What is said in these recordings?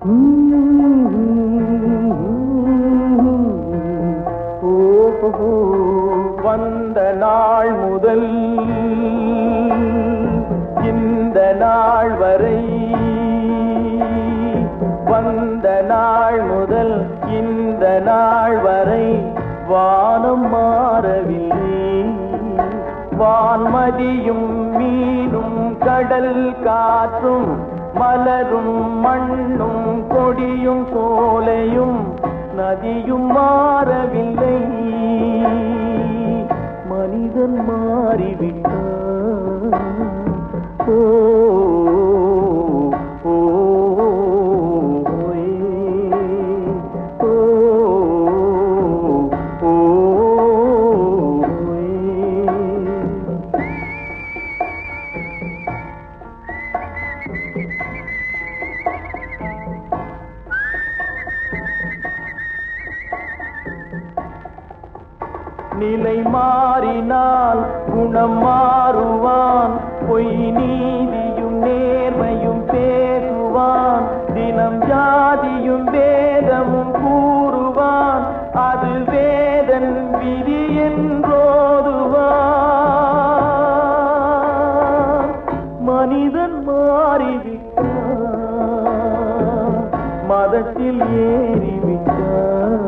வந்த நாள் முதல் இந்த நாள் வரை, வந்த நாள் முதல் இந்த நாள் வரை வானம் மாறவில்லை. வான்மதியும் மீனும் கடல் காற்றும் மலரும் மண்ணும் கொடியும் சோலையும் நதியும் மாறவில்லை. மனிதன் மாறிவிட்டான். ஓ ஓ நிலை மாறினால் குணம் மாறுவான். பொய் நீதியும் நேர்மையும் பேசுவான். தினம் ஜாதியும் வேதமும் கூறுவான். அது வேதன் விதி என்றோதுவான். மனிதன் மாறிவிட்டான். மதத்தில் ஏறிவிட்டான்.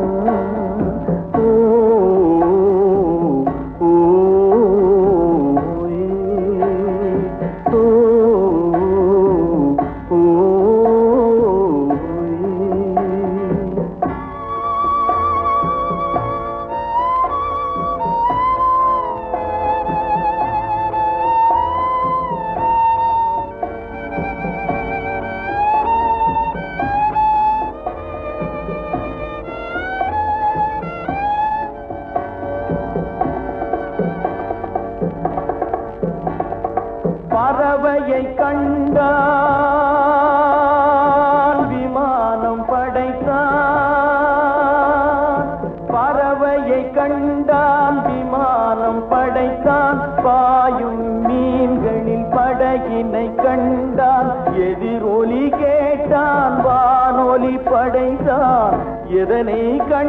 பறவையை கண்டான் விமானம் படைத்தான். பறவையை கண்டான் விமானம் படைத்தான். பாயும் மீன்களில் படகினை கண்டான். எதிரொலி கேட்டான் வானொலி படைத்தான். எதனை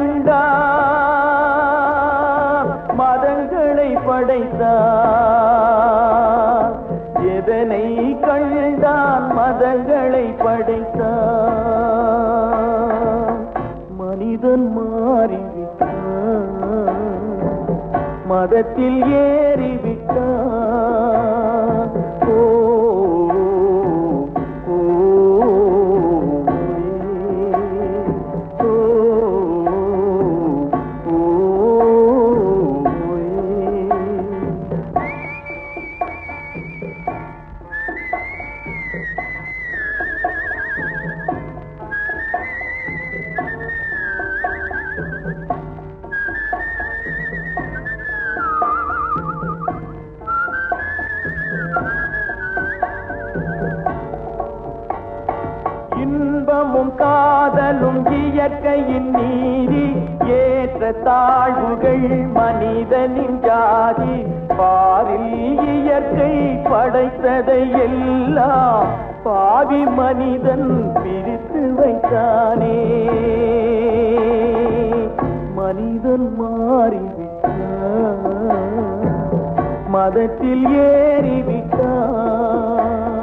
கண்டான்? மதங்களை படைத்தான். எதனை கண்டான்? மதங்களை படைத்தான். மனிதன் மாறிவிட்டான். மதத்தில் ஏறிவிட்டான். ஓ இன்பமும் காதலும் இயற்கையின் நீதி. ஏற்ற தாழ்வுகள் மனிதனின் ஜாதி. பாரில் இயற்கை படைத்ததை எல்லாம் பாவி மனிதன் பிரித்து வைத்தானே. மனிதன் மாறிவிட்டான். மதத்தில் ஏறிவிட்டான்.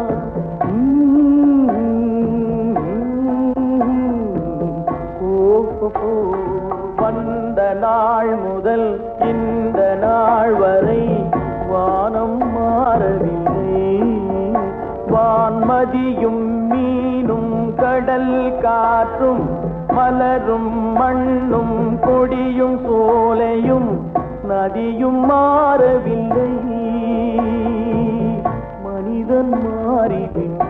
வந்த நாள் முதல் இந்த நாள் வரை வானம் மாறவில்லை. வான்மதியும் மீனும் கடல் காற்றும் மலரும் மண்ணும் கொடியும் சோலையும் நதியும் மாறவில்லை. மனிதன் மாறிவிட்டான்.